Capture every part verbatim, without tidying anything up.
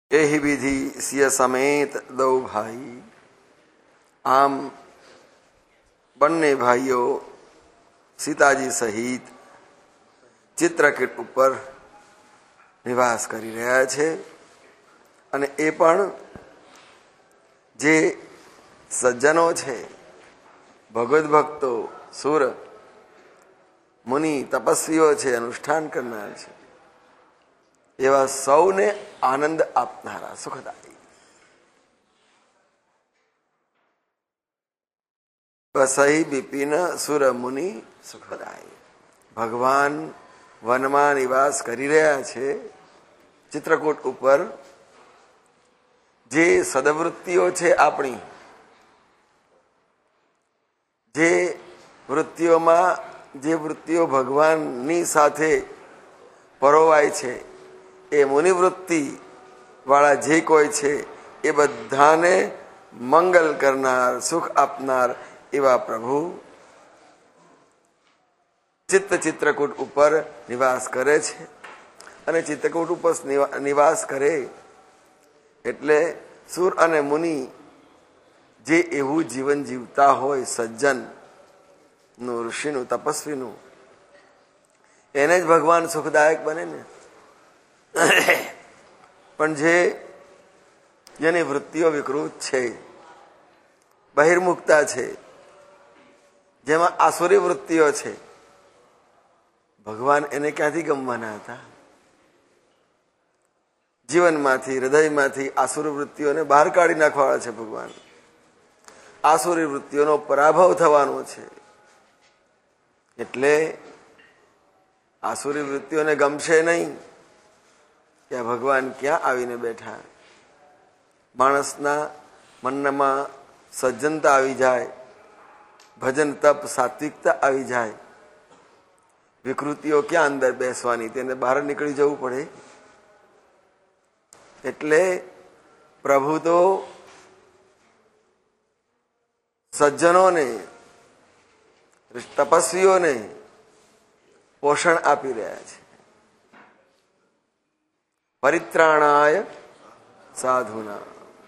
એહી વિધિ સિય સમેત દૌ ભાઈ. આમ બંને ભાઈઓ સીતાજી સહિત ચિત્રકૂટ ઉપર નિવાસ કરી રહ્યા છે. અને એ પણ જે સજ્જનો છે, ભગવદ્ ભક્તો, સુર મુનિ તપસ્વીઓ છે, અનુષ્ઠાન કરનાર છે, એવા સૌને આનંદ આપનારા સુખદાયી વસઈ બિપિન સુર મુનિ સુખદાયી. ભગવાન વનમાં નિવાસ કરી રહ્યા છે. ચિત્રકૂટ ઉપર જે સદવૃત્તિઓ છે આપણી, જે વૃત્તિઓમાં જે વૃત્તિઓ ભગવાનની સાથે પરોવાય છે, એ મુનિવૃત્તિ વાળા જે કોઈ છે એ બધાને મંગલ કરનાર, સુખ આપનાર એવા પ્રભુ ચિત્ત ચિત્રકૂટ ઉપર નિવાસ કરે છે. અને ચિત્રકૂટ ઉપર નિવાસ કરે એટલે સુર અને મુનિ જે એવું જીવન જીવતા હોય, સજ્જન નું, ઋષિનું, તપસ્વીનું, એને જ ભગવાન સુખદાયક બને ને. પણ જે જેની વૃત્તિઓ વિકૃત છે, બહિર્મુખતા છે, જેમાં આસુરી વૃત્તિઓ છે, ભગવાન એને ક્યાંથી ગમવાના હતા? જીવનમાંથી, હૃદયમાંથી આસુરી વૃત્તિઓને બહાર કાઢી નાખવાના છે ભગવાન. આસુરી વૃત્તિઓનો પરાભવ થવાનો છે. એટલે આસુરી વૃત્તિઓને ગમશે નહીં કે ભગવાન ક્યાં આવીને બેઠા. માણસના મનમાં સજ્જનતા આવી જાય, ભજન તપ સાત્વિકતા આવી જાય, વિકૃતિઓ ક્યાં અંદર બેસવાની, તેને બહાર નીકળી જવું પડે. એટલે પ્રભુ તો સજ્જનોને, તપસ્વીઓને પોષણ આપી રહ્યા છે. પરિત્રાણાય સાધુના.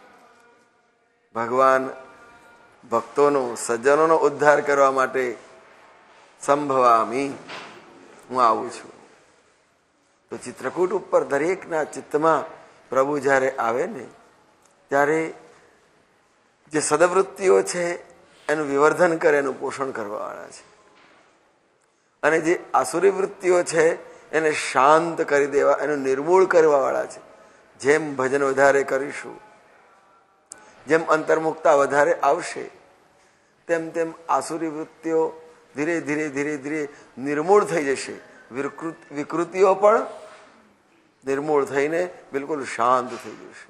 ભગવાન ભક્તોનો, સજ્જનોનો ઉદ્ધાર કરવા માટે સંભવામી, હું આવું છું. તો ચિત્રકૂટ ઉપર દરેકના ચિત્તમાં પ્રભુ જ્યારે આવે ને, ત્યારે જે સદવૃત્તિઓ છે એનું વિવર્ધન કરે, એનું પોષણ કરવાવાળા છે. અને જે આસુરી વૃત્તિઓ છે એને શાંત કરી દેવા, એનું નિર્મૂળ કરવાવાળા છે. જેમ ભજન વધારે કરીશું, જેમ અંતર્મુખતા વધારે આવશે, તેમ તેમ આસુરી વૃત્તિઓ ધીરે ધીરે ધીરે ધીરે નિર્મૂળ થઈ જશે. વિકૃત વિકૃતિઓ પણ નિર્મૂળ થઈને બિલકુલ શાંત થઈ જશે.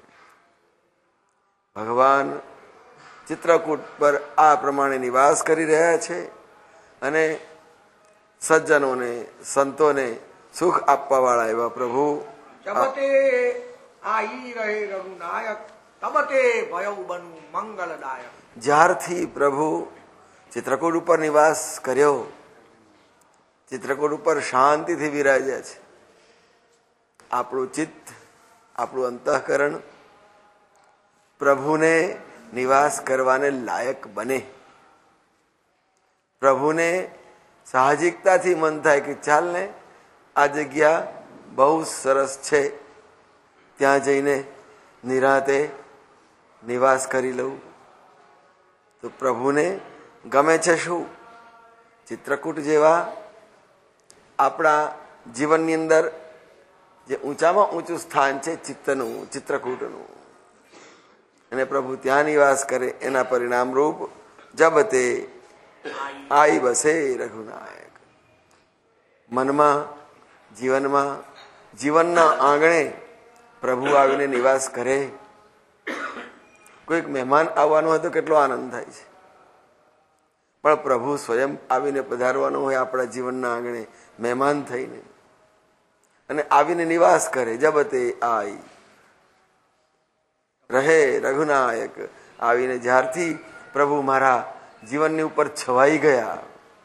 ભગવાન ચિત્રકૂટ પર આ પ્રમાણે નિવાસ કરી રહ્યા છે. અને સજ્જનોને, સંતોને સુખ આપવા વાળા એવા પ્રભુ જબતે આઈ રહે રઘુનાયક, તબતે ભયઉ બનુ મંગલદાયક. જ્યારથી પ્રભુ ચિત્રકૂટ ઉપર નિવાસ કર્યો, ચિત્રકૂટ ઉપર શાંતિથી વિરાજ્યા છે, આપણું ચિત્ત, આપણું અંતઃકરણ પ્રભુને નિવાસ કરવાને લાયક બને. પ્રભુને સાહજિકતાથી મન થાય કે ચાલ ને, આ જગ્યા બહુ સરસ છે, ત્યાં જઈને નિરાંતે નિવાસ કરી લઉં. તો પ્રભુને ગમે છે શું? ચિત્રકૂટ જેવા આપણા જીવનની અંદર જે ઊંચામાં ઊંચું સ્થાન છે ચિત્તનું, ચિત્રકૂટનું, અને પ્રભુ ત્યાં નિવાસ કરે. એના પરિણામ રૂપ જબતે આઈ બસે રઘુનાયક. મનમાં, જીવનમાં, જીવનના આંગણે પ્રભુ આવીને નિવાસ કરે. કોઈક મહેમાન આવવાનું હોય તો કેટલો આનંદ થાય છે, પણ પ્રભુ સ્વયં આવીને પધારવાનું હોય આપણા જીવનના આંગણે મહેમાન થઈને, અને આવીને નિવાસ કરે. જબતે આઈ રહે રઘુનાયક. આવીને જ્યારથી પ્રભુ મારા જીવનની ઉપર છવાઈ ગયા,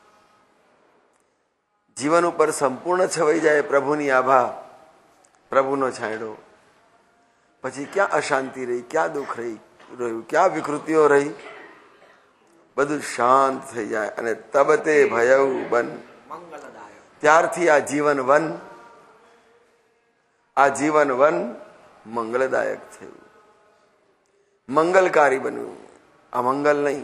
જીવન ઉપર સંપૂર્ણ છવાઈ જાય પ્રભુની આભા, પ્રભુનો છાંયડો, પછી ક્યાં અશાંતિ રહી, ક્યાં દુઃખ રહી રહ્યું, ક્યાં વિકૃતિઓ રહી? બધું શાંત થઈ જાય અને તબતે ભયઉ બન, મંગલદાયક. ત્યારથી આ જીવન વન આ જીવન વન મંગલદાયક થયું, મંગલકારી બન્યું. આ મંગલ નહીં.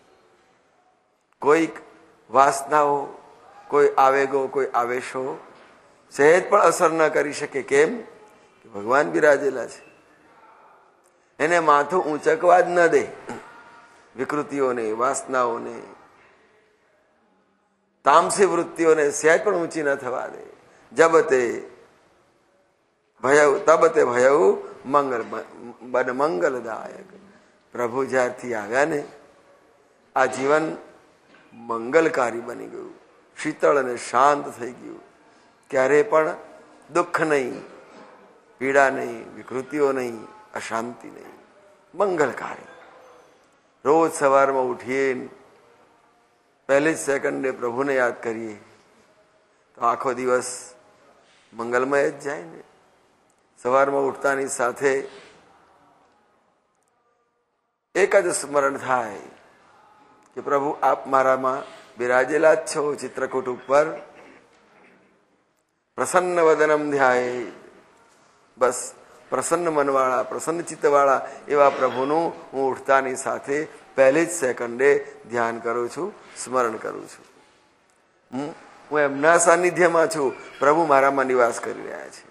કોઈક વાસનાઓ, કોઈ આવેગો, કોઈ આવેશો સહેજ પણ અસર ન કરી શકે. કેમ? કે ભગવાન બિરાજેલા છે. એને માથું ઊંચકવા જ ન દે. વિકૃતિઓને, વાસનાઓને, તામસી વૃત્તિઓને સહેજ પણ ઊંચી ન થવા દે. જબતે ભય તબતે ભયઉ મંગલ બન મંગલદાયક. પ્રભુ જ્યારથી આવ્યા ને આ જીવન મંગલકારી બની ગયું, શીતળ અને શાંત થઈ ગયું. ક્યારે પણ દુઃખ નહીં, પીડા નહીં, વિકૃતિઓ નહીં, અશાંતિ નહીં, મંગલકારી. રોજ સવારમાં ઉઠીએ પહેલી જ સેકન્ડે પ્રભુને યાદ કરીએ તો આખો દિવસ મંગલમય જ જાય ને. સવારમાં ઉઠતાની સાથે એક જ સ્મરણ થાય કે પ્રભુ આપ મારામાં બિરાજેલા જ છો ચિત્રકૂટ ઉપર. પ્રસન્ન વદનમ ધ્યાય. બસ પ્રસન્ન મનવાળા, પ્રસન્ન ચિત્તવાળા એવા પ્રભુનું હું ઉઠતાની સાથે પહેલી જ સેકન્ડે ધ્યાન કરું છું, સ્મરણ કરું છું. હું હું એમના સાનિધ્યમાં છું, પ્રભુ મારામાં નિવાસ કરી રહ્યા છે.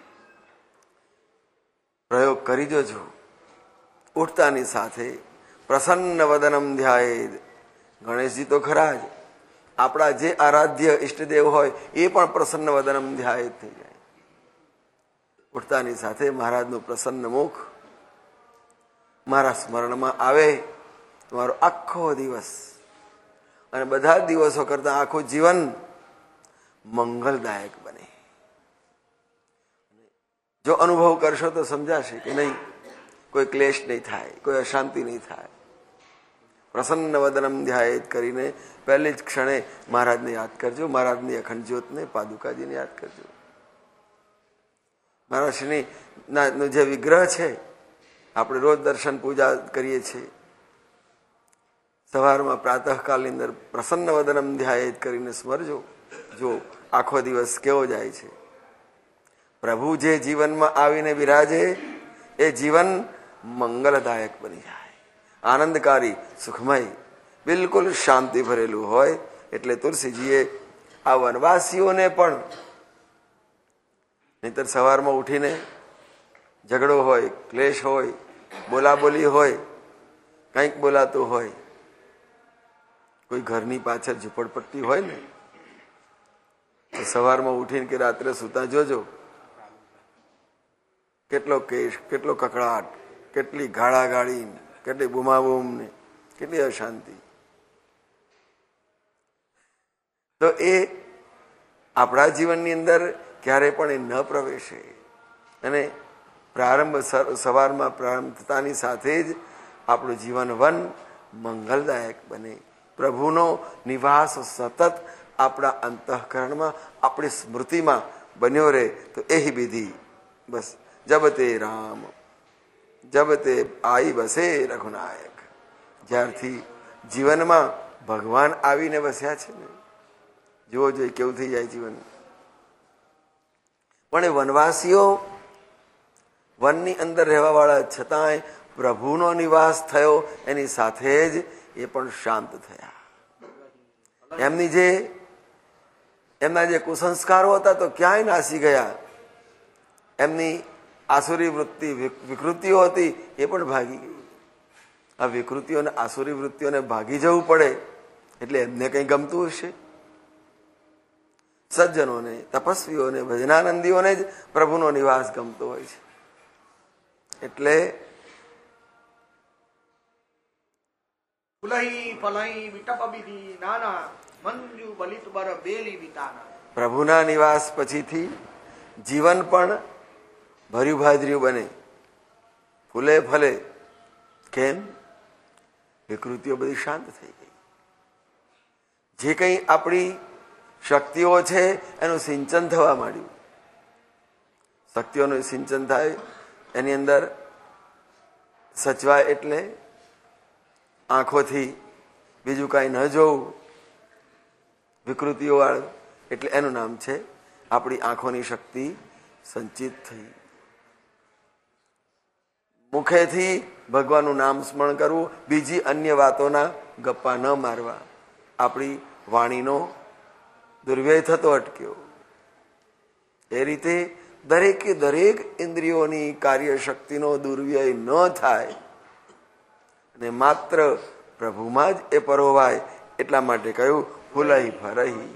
પ્રયોગ કરી જોજો. ઉઠતાની સાથે પ્રસન્ન વદનમ ધ્યાયેદ. ગણેશજી તો ખરા જ, આપણા જે આરાધ્ય ઈષ્ટદેવ હોય એ પણ પ્રસન્ન વદનમ ધ્યાયેદ થઈ જાય. ઉઠતાની સાથે મહારાજનું પ્રસન્ન મુખ મારા સ્મરણમાં આવે તો મારો આખો દિવસ અને બધા જ દિવસો કરતા આખું જીવન મંગલદાયક બને. જો અનુભવ કરશો તો સમજાશે કે નહીં, કોઈ ક્લેશ નહીં થાય, કોઈ અશાંતિ નહીં થાય. પ્રસન્ન વદનમ ધ્યાયેત કરીને પહેલી જ ક્ષણે મહારાજને યાદ કરજો. મહારાજની અખંડ જ્યોતને, પાદુકાજીને યાદ કરજો. મહારાજની ના જે વિગ્રહ છે આપણે રોજ દર્શન પૂજા કરીએ છીએ. સવારમાં પ્રાતઃકાલની અંદર પ્રસન્ન વદનમ ધ્યાયેત કરીને સ્મરજો. જો આખો દિવસ કેવો જાય છે. પ્રભુ જે જીવનમાં આવીને બિરાજે એ જીવન મંગલદાયક બની જાય, આનંદકારી, સુખમય, બિલકુલ શાંતિ ભરેલું હોય. એટલે તુલસીજીએ આ વનવાસીઓને પણ, નહીતર સવારમાં ઉઠીને ઝઘડો હોય, ક્લેશ હોય, બોલાબોલી હોય, કંઈક બોલાતું હોય, કોઈ ઘરની પાછળ ઝૂંપડપટ્ટી હોય ને તો સવારમાં ઉઠીને કે રાત્રે સુતા જોજો કેટલો કેશ, કેટલો કકડાટ, કેટલી ગાળાગાળી, કેટલી બૂમાબૂમ ને કેટલી અશાંતિ. તો એ આપણા જીવનની અંદર ક્યારે પણ એ ન પ્રવેશે. અને પ્રારંભ સવારમાં પ્રારંભ થતાની સાથે જ આપણું જીવન વન મંગલદાયક બને. પ્રભુનો નિવાસ સતત આપણા અંતઃકરણમાં, આપણી સ્મૃતિમાં બન્યો રહે. તો એ વિધિ બસ જબતે રામ જબતે આઈ બસે રઘુનાયક. જ્યારથી જીવનમાં ભગવાન આવીને વસ્યા છે ને, જુઓ જોઈએ કેવું થઈ જાય જીવન. પણ એ વનવાસીઓ વનની અંદર રહેવા વાળા છતાંય પ્રભુનો નિવાસ થયો એની સાથે જ એ પણ શાંત થયા. એમની જે એમના જે કુસંસ્કારો હતા તો ક્યાંય નાસી ગયા. એમની આસુરી વૃત્તિ, વિકૃતિઓ હતી એ પણ ભાગી ગઈ. આ વિકૃતિઓને, આસુરી વૃત્તિઓને ભાગી જવું પડે એટલે એમને કંઈ ગમતું હશે. સજ્જનોને, તપસ્વીઓને, ભજનાનંદીઓને જ પ્રભુનો નિવાસ ગમતો હોય છે. એટલે પ્રભુના નિવાસ પછીથી જીવન પણ ભર્યું ભાદર્યું બને, ફૂલે ફલે. કેમ? વિકૃતિઓ બધી શાંત થઈ ગઈ. જે કંઈ આપણી શક્તિઓ છે એનું સિંચન થવા માંડ્યું. શક્તિઓનું સિંચન થાય એની અંદર સચવાય એટલે આંખોથી બીજું કાંઈ ન જોવું, વિકૃતિઓ વાળું, એટલે એનું નામ છે આપણી આંખોની શક્તિ સંચિત થઈ. મુખેથી ભગવાનનું નામ સ્મરણ કરવું, બીજી અન્ય વાતોના ગપ્પા ન મારવા, આપણી વાણીનો દુર્વ્યય થતો અટક્યો. એ રીતે દરેકે દરેક ઇન્દ્રિયોની કાર્યશક્તિનો દુર્વ્યય ન થાય અને માત્ર પ્રભુમાં જ એ પરોવાય એટલા માટે કહ્યું ફૂલઈ ફરહી.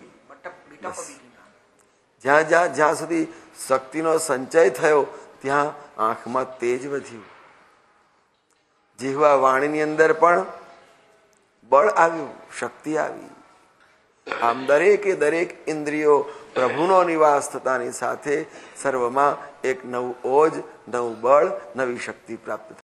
જ્યાં જ્યાં જ્યાં સુધી શક્તિનો સંચય થયો ત્યાં આંખમાં તેજ વધ્યું, જીહવા વાણીની અંદર પણ બળ આવ્યું, શક્તિ આવી. આમ દરેકે દરેક ઇન્દ્રિયો પ્રભુનો નિવાસ થતાની સાથે સર્વમાં એક નવું ઓજ, નવું બળ, નવી શક્તિ પ્રાપ્ત